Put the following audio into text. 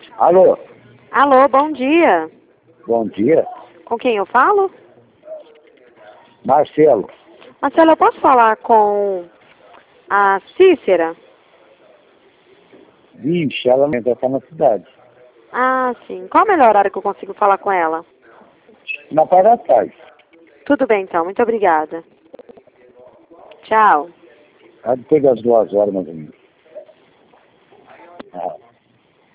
Alô, Alô, bom dia. bom dia. Com quem eu falo? Marcelo. Marcelo, eu posso falar com a Cícera? Vixe, ela não está na cidade. Ah, sim. Qual o melhor horário que eu consigo falar com ela? Na parte da tarde. Tudo bem, então. Muito obrigada. Tchau. Depois das 2 horas, mais ou menos. Ah.